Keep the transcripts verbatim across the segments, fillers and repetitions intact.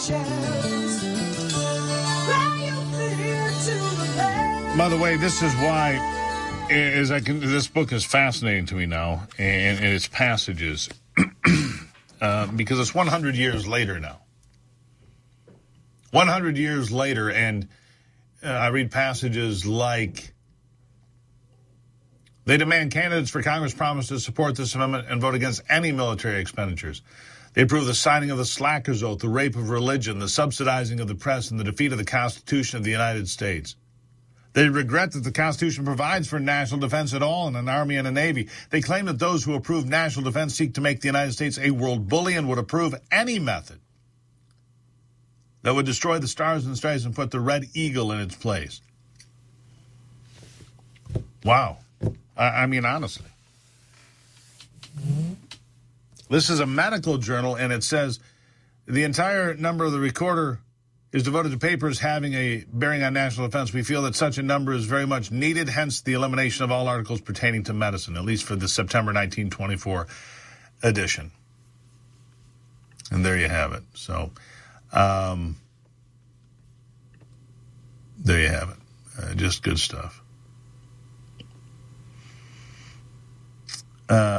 By the way, this is why is I can, this book is fascinating to me now, and, and its passages, uh, because it's one hundred years later now. one hundred years later, and uh, I read passages like, they demand candidates for Congress promise to support this amendment and vote against any military expenditures. They approve the signing of the Slackers Oath, the rape of religion, the subsidizing of the press, and the defeat of the Constitution of the United States. They regret that the Constitution provides for national defense at all and an army and a navy. They claim that those who approve national defense seek to make the United States a world bully and would approve any method that would destroy the stars and stripes and put the red eagle in its place. Wow. I, I mean, honestly. This is a medical journal, and it says the entire number of the recorder is devoted to papers having a bearing on national defense. We feel that such a number is very much needed, hence the elimination of all articles pertaining to medicine, at least for the September nineteen twenty-four edition. And there you have it. So, um, there you have it. Uh, just good stuff. Uh,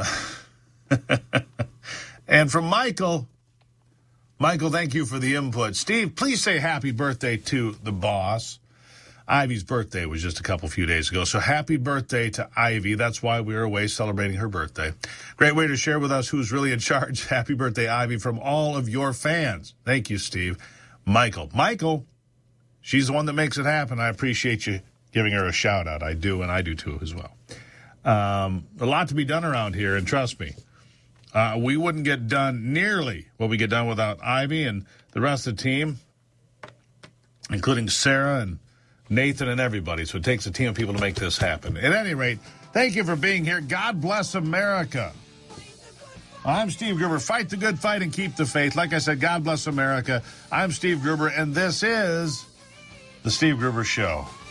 and from Michael... Michael, thank you for the input. Steve, please say happy birthday to the boss. Ivy's birthday was just a couple few days ago, so happy birthday to Ivy. That's why we were away celebrating her birthday. Great way to share with us who's really in charge. Happy birthday, Ivy, from all of your fans. Thank you, Steve. Michael. Michael, she's the one that makes it happen. I appreciate you giving her a shout-out. I do, and I do too as well. Um, a lot to be done around here, and trust me, Uh, we wouldn't get done nearly what we get done without Ivy and the rest of the team, including Sarah and Nathan and everybody. So it takes a team of people to make this happen. At any rate, thank you for being here. God bless America. I'm Steve Gruber. Fight the good fight and keep the faith. Like I said, God bless America. I'm Steve Gruber, and this is The Steve Gruber Show.